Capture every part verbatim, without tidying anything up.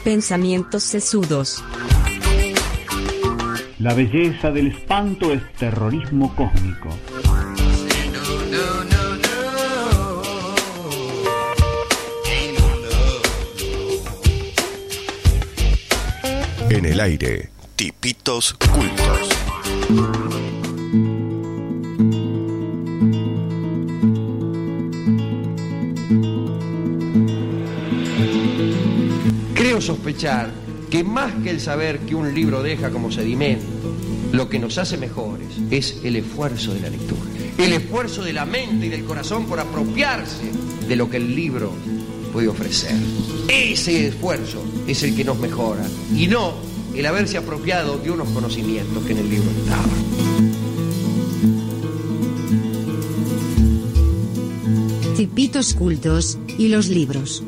Pensamientos sesudos. La belleza del espanto es terrorismo cósmico. En el aire, tipitos cultos. Creo sospechar que más que el saber que un libro deja como sedimento, lo que nos hace mejores es el esfuerzo de la lectura, el esfuerzo de la mente y del corazón por apropiarse de lo que el libro puede ofrecer. Ese esfuerzo es el que nos mejora y no el haberse apropiado de unos conocimientos que en el libro estaban. Tipitos cultos y los libros.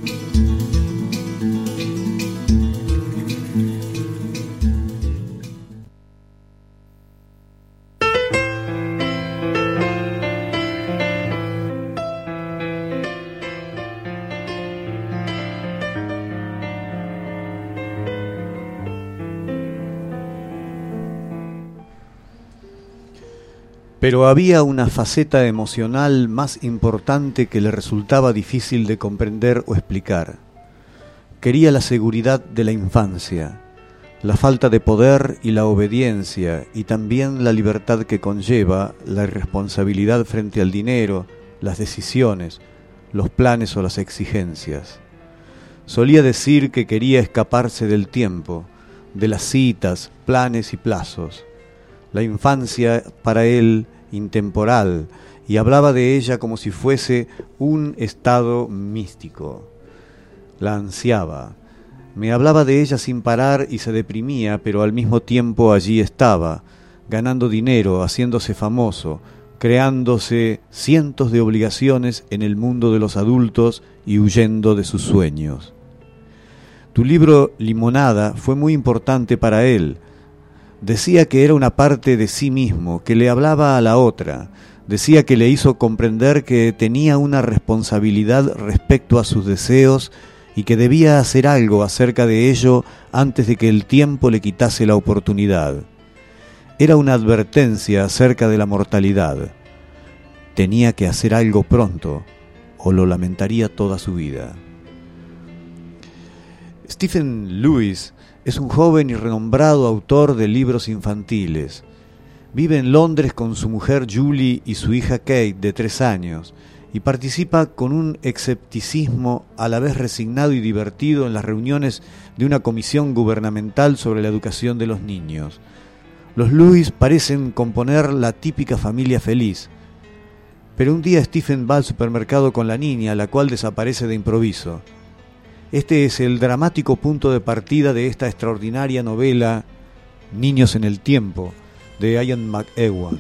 Pero había una faceta emocional más importante que le resultaba difícil de comprender o explicar. Quería la seguridad de la infancia, la falta de poder y la obediencia, y también la libertad que conlleva la irresponsabilidad frente al dinero, las decisiones, los planes o las exigencias. Solía decir que quería escaparse del tiempo, de las citas, planes y plazos. La infancia para él intemporal, y hablaba de ella como si fuese un estado místico. La ansiaba. Me hablaba de ella sin parar y se deprimía, pero al mismo tiempo allí estaba, ganando dinero, haciéndose famoso, creándose cientos de obligaciones en el mundo de los adultos y huyendo de sus sueños. Tu libro Limonada fue muy importante para él. Decía que era una parte de sí mismo, que le hablaba a la otra. Decía que le hizo comprender que tenía una responsabilidad respecto a sus deseos y que debía hacer algo acerca de ello antes de que el tiempo le quitase la oportunidad. Era una advertencia acerca de la mortalidad. Tenía que hacer algo pronto, o lo lamentaría toda su vida. Stephen Lewis es un joven y renombrado autor de libros infantiles. Vive en Londres con su mujer Julie y su hija Kate, de tres años, y participa con un escepticismo a la vez resignado y divertido en las reuniones de una comisión gubernamental sobre la educación de los niños. Los Lewis parecen componer la típica familia feliz, pero un día Stephen va al supermercado con la niña, la cual desaparece de improviso. Este es el dramático punto de partida de esta extraordinaria novela Niños en el tiempo, de Ian McEwan.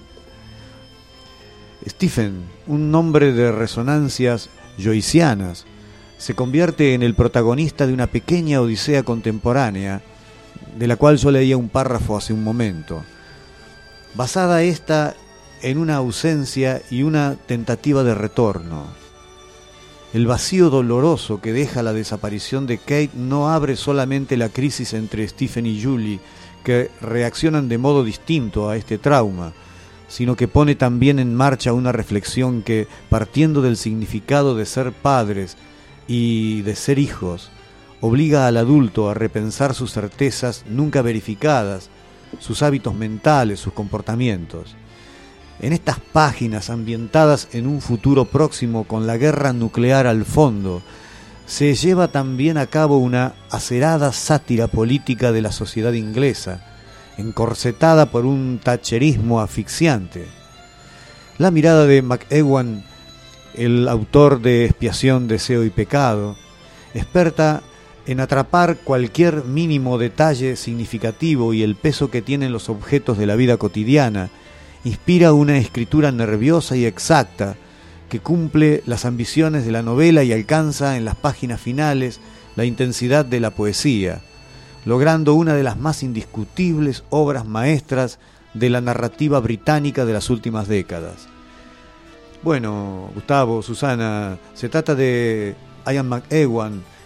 Stephen, un nombre de resonancias joycianas, se convierte en el protagonista de una pequeña odisea contemporánea, de la cual yo leía un párrafo hace un momento. Basada esta en una ausencia y una tentativa de retorno. El vacío doloroso que deja la desaparición de Kate no abre solamente la crisis entre Stephen y Julie, que reaccionan de modo distinto a este trauma, sino que pone también en marcha una reflexión que, partiendo del significado de ser padres y de ser hijos, obliga al adulto a repensar sus certezas nunca verificadas, sus hábitos mentales, sus comportamientos. En estas páginas ambientadas en un futuro próximo con la guerra nuclear al fondo, se lleva también a cabo una acerada sátira política de la sociedad inglesa, encorsetada por un thatcherismo asfixiante. La mirada de McEwan, el autor de Expiación, Deseo y Pecado, experta en atrapar cualquier mínimo detalle significativo y el peso que tienen los objetos de la vida cotidiana, inspira una escritura nerviosa y exacta que cumple las ambiciones de la novela y alcanza en las páginas finales la intensidad de la poesía, logrando una de las más indiscutibles obras maestras de la narrativa británica de las últimas décadas. Bueno, Gustavo, Susana, se trata de Ian McEwan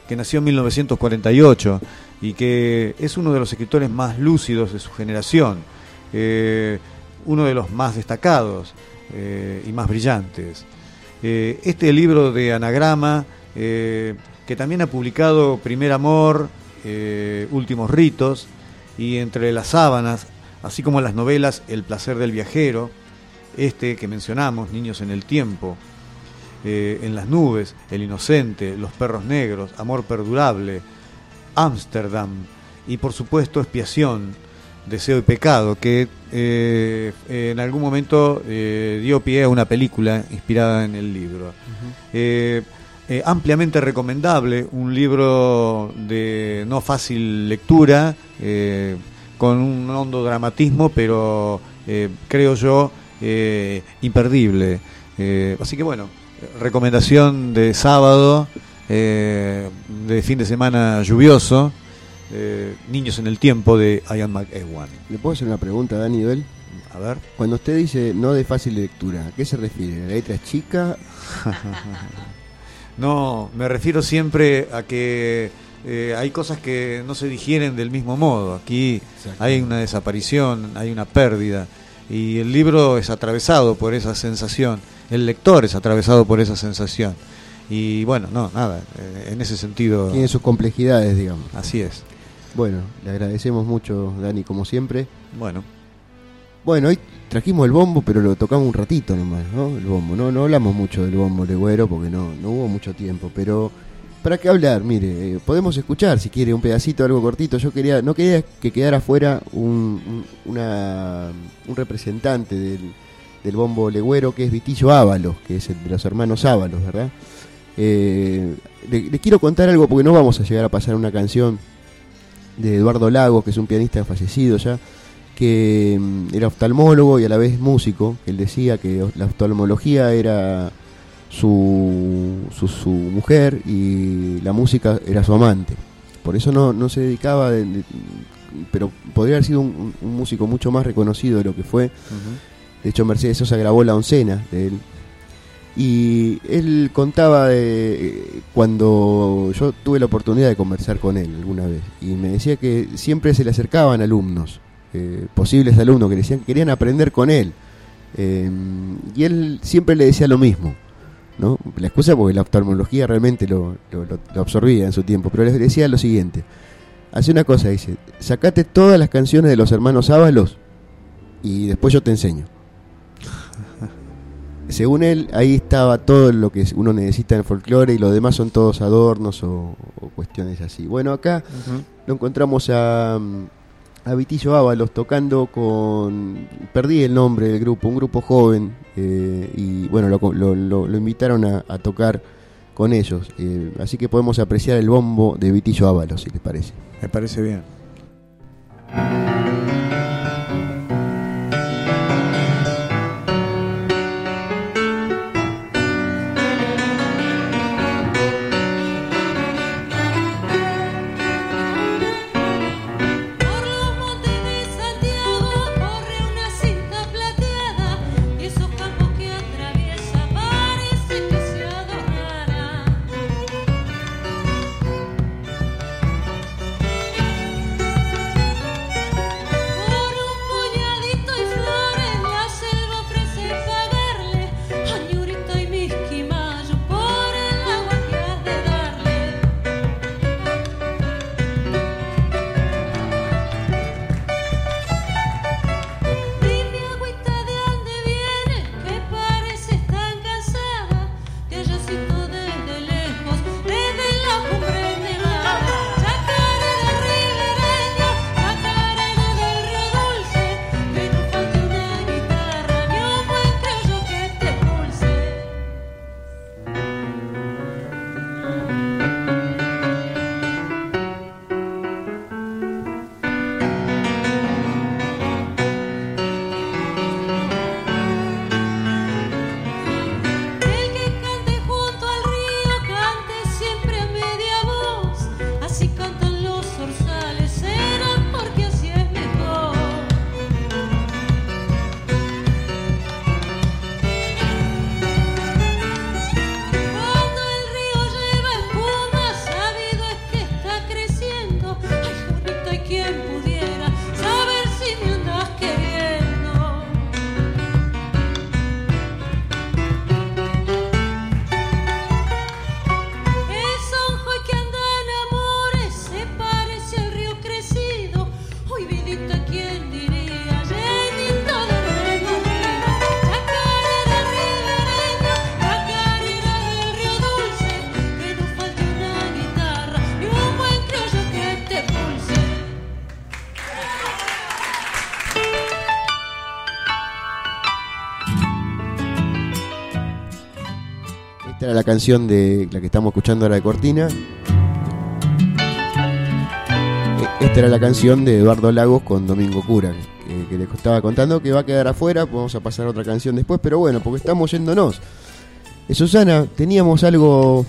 que nació en mil novecientos cuarenta y ocho y que es uno de los escritores más lúcidos de su generación, eh, uno de los más destacados eh, y más brillantes. Eh, este libro de Anagrama, eh, que también ha publicado Primer Amor, eh, Últimos Ritos y Entre las Sábanas, así como las novelas El placer del viajero, este que mencionamos, Niños en el tiempo, eh, En las nubes, El inocente, Los perros negros, Amor perdurable, Ámsterdam y por supuesto Expiación, Deseo y pecado, que eh, en algún momento eh, dio pie a una película inspirada en el libro. Uh-huh. eh, eh, ampliamente recomendable, un libro de no fácil lectura, eh, con un hondo dramatismo, pero eh, creo yo eh, imperdible. Eh, así que bueno, recomendación de sábado, eh, de fin de semana lluvioso. Eh, Niños en el tiempo, de Ian McEwan. ¿Le puedo hacer una pregunta, Dani Duel? A ver. Cuando usted dice no de fácil lectura, ¿a qué se refiere? ¿La letra es chica? No, me refiero siempre a que eh, hay cosas que no se digieren del mismo modo. Aquí hay una desaparición, hay una pérdida, y el libro es atravesado por esa sensación, el lector es atravesado por esa sensación. Y bueno, no, nada, eh, en ese sentido... Tiene sus complejidades, digamos. Así es. Bueno, le agradecemos mucho, Dani, como siempre. Bueno. Bueno, hoy trajimos el bombo, pero lo tocamos un ratito nomás, ¿no? El bombo, no, no hablamos mucho del bombo legüero porque no, no hubo mucho tiempo, pero ¿para qué hablar? Mire, eh, podemos escuchar si quiere un pedacito, algo cortito. Yo quería, no quería que quedara fuera un, un, una, un representante del, del bombo legüero, que es Vitillo Ábalos, que es el de los hermanos Ábalos, ¿verdad? Eh, le, le quiero contar algo porque no vamos a llegar a pasar una canción de Eduardo Lagos, que es un pianista fallecido ya, que um, era oftalmólogo y a la vez músico, que él decía que la oftalmología era su, su, su mujer y la música era su amante. Por eso no, no se dedicaba, de, de, pero podría haber sido un, un músico mucho más reconocido de lo que fue. Uh-huh. De hecho, Mercedes Sosa grabó la oncena de él. Y él contaba de cuando yo tuve la oportunidad de conversar con él alguna vez, y me decía que siempre se le acercaban alumnos, eh, posibles alumnos, que le decían que querían aprender con él, eh, y él siempre le decía lo mismo, ¿no? La excusa porque la oftalmología realmente lo, lo, lo absorbía en su tiempo, pero les decía lo siguiente: hace una cosa, dice, sacate todas las canciones de los hermanos Ábalos y después yo te enseño. Según él, ahí estaba todo lo que uno necesita en el folclore, y lo demás son todos adornos o, o cuestiones así. Bueno, acá uh-huh. lo encontramos a, a Vitillo Ábalos tocando con... Perdí el nombre del grupo, un grupo joven, eh, y bueno, lo, lo, lo, lo invitaron a, a tocar con ellos. Eh, así que podemos apreciar el bombo de Vitillo Ábalos, si les parece. Me parece bien. Esta era la canción de la que estamos escuchando ahora de cortina. Esta era la canción de Eduardo Lagos con Domingo Cura, que, que les estaba contando que va a quedar afuera. Vamos a pasar a otra canción después, pero bueno, porque estamos yéndonos. Eh, Susana, teníamos algo...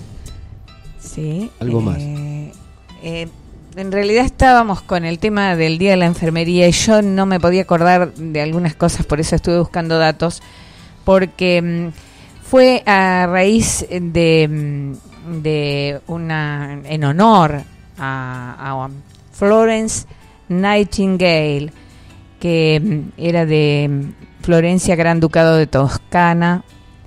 Sí. Algo eh, más. Eh, en realidad estábamos con el tema del Día de la Enfermería y yo no me podía acordar de algunas cosas, por eso estuve buscando datos, porque mmm, fue a raíz de, de una... en honor a... a Florence Nightingale, que era de Florencia, Gran Ducado de Toscana,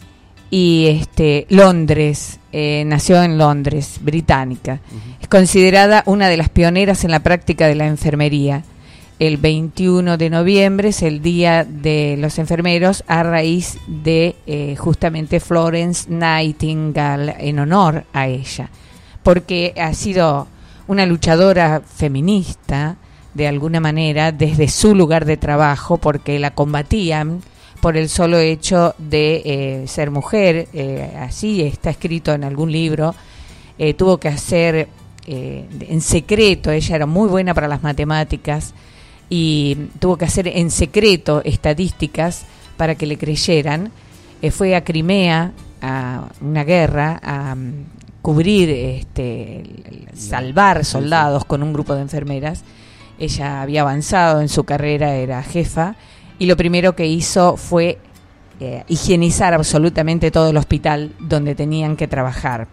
y este Londres, eh, nació en Londres, británica. Uh-huh. Es considerada una de las pioneras en la práctica de la enfermería. El veintiuno de noviembre es el Día de los Enfermeros a raíz de eh, justamente Florence Nightingale, en honor a ella, porque ha sido una luchadora feminista, de alguna manera, desde su lugar de trabajo, porque la combatían por el solo hecho de eh, ser mujer, eh, así está escrito en algún libro. Eh, tuvo que hacer eh, en secreto, ella era muy buena para las matemáticas, y tuvo que hacer en secreto estadísticas para que le creyeran. Eh, fue a Crimea, a una guerra, a cubrir, este, salvar soldados con un grupo de enfermeras. Ella había avanzado en su carrera, era jefa, y lo primero que hizo fue eh, higienizar absolutamente todo el hospital donde tenían que trabajar.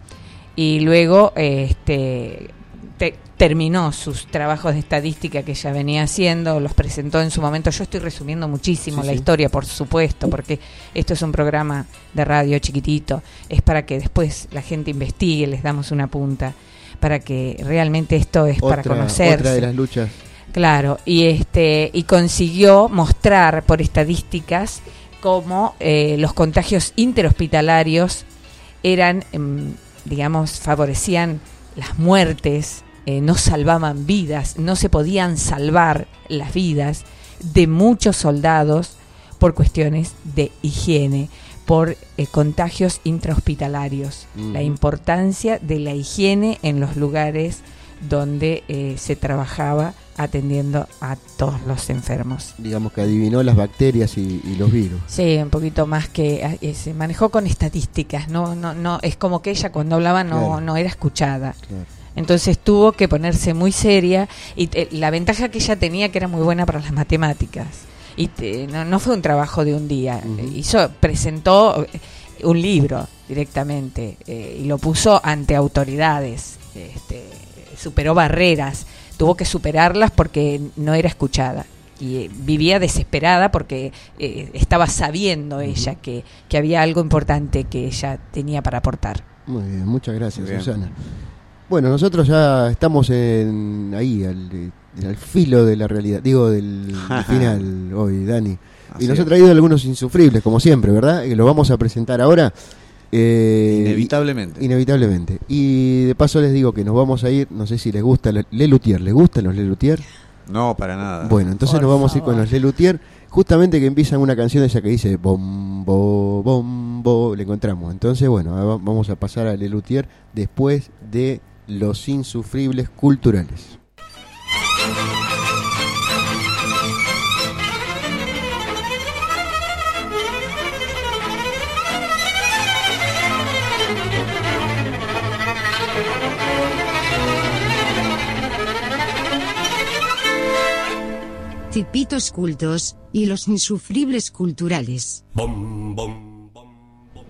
Y luego eh, este, te, terminó sus trabajos de estadística que ella venía haciendo, los presentó en su momento. Yo estoy resumiendo muchísimo sí, la sí. historia, por supuesto, porque esto es un programa de radio chiquitito, es para que después la gente investigue, les damos una punta, para que realmente esto es otra, para conocerse. Otra de las luchas. Claro, y este y consiguió mostrar por estadísticas cómo eh, los contagios interhospitalarios eran, eh, digamos, favorecían las muertes, eh, no salvaban vidas, no se podían salvar las vidas de muchos soldados por cuestiones de higiene, por eh, contagios intrahospitalarios. Mm. La importancia de la higiene en los lugares donde eh, se trabajaba atendiendo a todos los enfermos. Digamos que adivinó las bacterias y, y los virus. Sí, un poquito más que eh, se manejó con estadísticas, no, no, no, es como que ella cuando hablaba no, claro. no era escuchada. Claro. Entonces tuvo que ponerse muy seria y eh, la ventaja que ella tenía que era muy buena para las matemáticas. Y te, no, no fue un trabajo de un día. Uh-huh. Hizo, presentó un libro directamente eh, y lo puso ante autoridades. Este, superó barreras. Tuvo que superarlas porque no era escuchada y eh, vivía desesperada porque eh, estaba sabiendo uh-huh. ella que, que había algo importante que ella tenía para aportar. Muy bien, muchas gracias, Susana. Bueno, nosotros ya estamos en ahí, al, al filo de la realidad, digo, del, del final hoy, Dani. Así y nos ha traído algunos insufribles, como siempre, ¿verdad? Que los vamos a presentar ahora. Eh, inevitablemente. Y, inevitablemente. Y de paso les digo que nos vamos a ir, no sé si les gusta Lelutier. ¿Les gustan los Lelutier? No, para nada. Bueno, entonces Por nos vamos favor. a ir con los Lelutier. Justamente que empiezan una canción esa que dice bombo, bombo, le encontramos. Entonces, bueno, vamos a pasar a Lelutier después de los insufribles culturales. Tipitos cultos y los insufribles culturales. Bom, bom, bom, bom.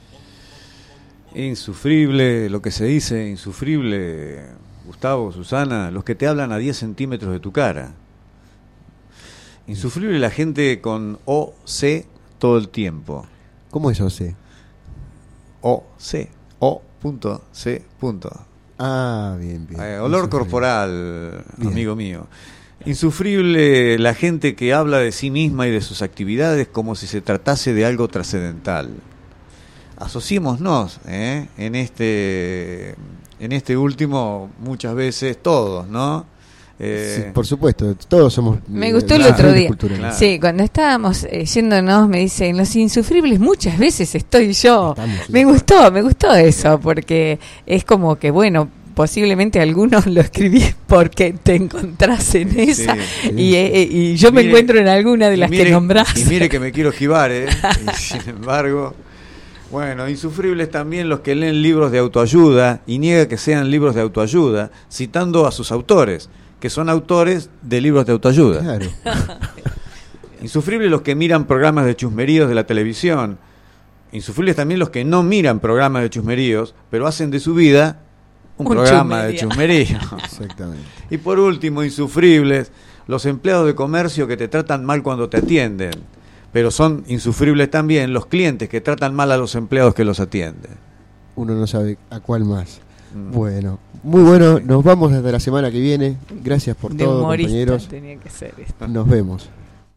Insufrible, lo que se dice insufrible, Gustavo, Susana, los que te hablan a diez centímetros de tu cara. Insufrible la gente con O C todo el tiempo. ¿Cómo es O C? O C, O punto C punto. Ah, bien, bien. Eh, olor corporal, bien. Amigo mío. Insufrible la gente que habla de sí misma y de sus actividades como si se tratase de algo trascendental. Asociémonos ¿eh? en este en este último muchas veces todos, ¿no? Eh, Sí, por supuesto, todos somos. Me eh, gustó el claro, otro día. culturales. Claro. Sí, cuando estábamos eh, yéndonos, me dicen, los insufribles muchas veces estoy yo. Estamos, sí. Me gustó, me gustó eso, porque es como que, bueno, posiblemente algunos lo escribí porque te encontrás en esa, Sí. y, eh, y yo me Mire, encuentro en alguna de y las mire- que nombrás. Y mire que me quiero esquivar, ¿eh? Y sin embargo, bueno, insufribles también los que leen libros de autoayuda y niega que sean libros de autoayuda, citando a sus autores, que son autores de libros de autoayuda. Claro. Insufribles los que miran programas de chusmeríos de la televisión. Insufribles también los que no miran programas de chusmeríos, pero hacen de su vida un, Un programa de chusmería. chusmerío. Exactamente. Y por último, insufribles los empleados de comercio que te tratan mal cuando te atienden. Pero son insufribles también los clientes que tratan mal a los empleados que los atienden. Uno no sabe a cuál más. Mm. Bueno, muy bueno. Nos vamos hasta la semana que viene. Gracias por De todo, humorista compañeros. tenía que ser esto. Nos vemos.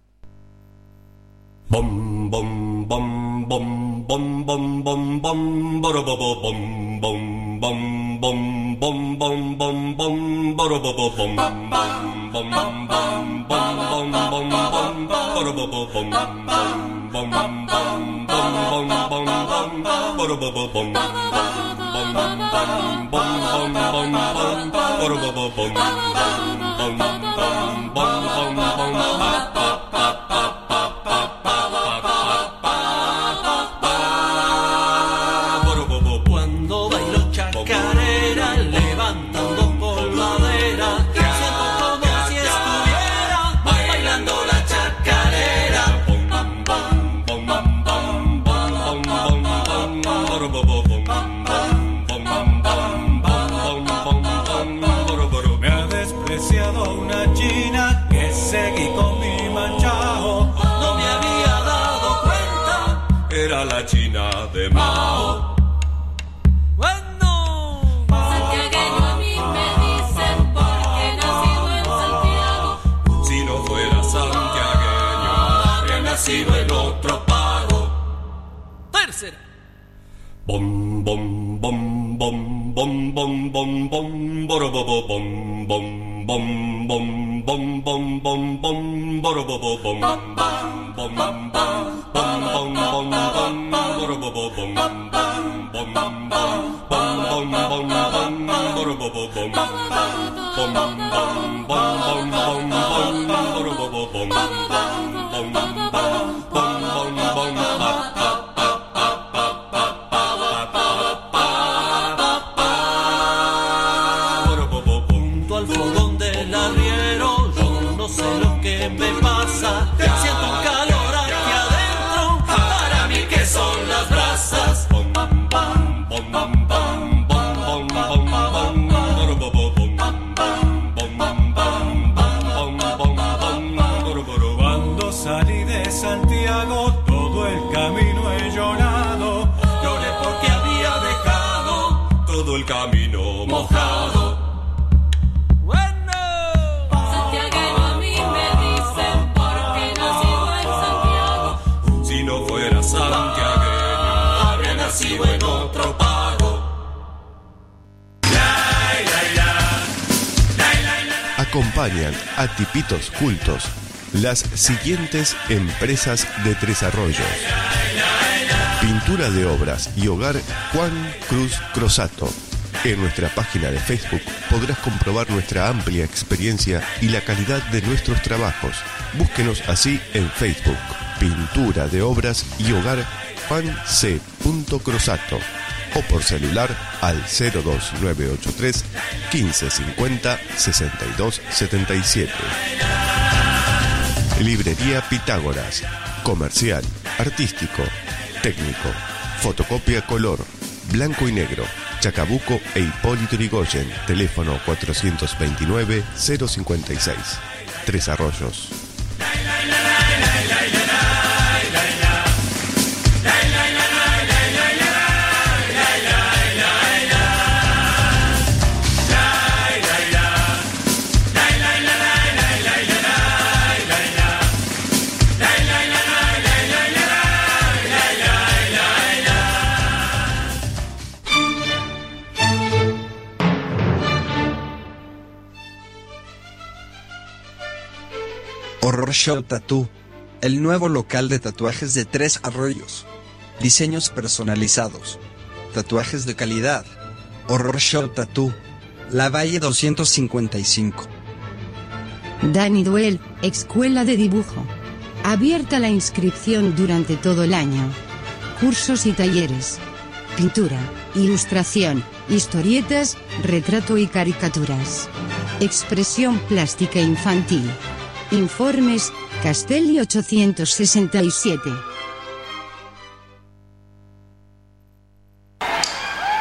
Bum bum bum bum bum bum bum bum borobobo bum bum bum bum bum bum bum bum borobobo bum bum bum bum bum bum bum bum borobobo bum bum bum bum bum bum bum borobobo bum bum bum bum bum bum borobobo bum bum bum bum bum Cuando bailo chacarera, levantando polvadera, siento como si estuviera bailando la chacarera. Me ha despreciado una china que seguí con mi manchao. No me había dado cuenta, era la China de Mao. bueno. Santiagueño a mí me dicen porque nacido en Santiago. Si no fuera santiagueño, habría nacido en otro pago. Tercera. Bom bom bom bom bom bom bom bom borobobo bom bom bom bom bom bom bom bom borobobo bom bom bom bom bom bom bom borobobo bom bom bom bom bom bom bom borobobo bom bom bom bom bom bom borobobo bom bom bom bom bom Junto al fogón del arriero, yo no sé lo que me pasa. Siento un calor aquí adentro, para mí que son las brasas. Cuando salí de Santiago, todo el camino he llorado. Lloré porque había dejado todo el camino mojado. bueno. Santiagueño a mí me dicen porque nacido en Santiago. Si no fuera santiagueño, habría nacido en otro pago. Acompañan a Tipitos Cultos las siguientes empresas de Tres Arroyos. Pintura de obras y hogar Juan Cruz Crosato. En nuestra página de Facebook podrás comprobar nuestra amplia experiencia y la calidad de nuestros trabajos. Búsquenos así en Facebook. Pintura de obras y hogar Juan C. Crosato. O por celular al cero dos nueve ocho tres, quince cincuenta, sesenta y dos setenta y siete. Librería Pitágoras. Comercial, artístico, técnico, fotocopia color, blanco y negro, Chacabuco e Hipólito Yrigoyen. Teléfono cuatrocientos veintinueve, cero cincuenta y seis. Tres Arroyos. Horror Show Tattoo, el nuevo local de tatuajes de Tres Arroyos. Diseños personalizados, tatuajes de calidad. Horror Show Tattoo, La Valle doscientos cincuenta y cinco. Danny Duell, Escuela de Dibujo. Abierta la inscripción durante todo el año. Cursos y talleres. Pintura, ilustración, historietas, retrato y caricaturas. Expresión plástica infantil. Informes, Castelli ochocientos sesenta y siete.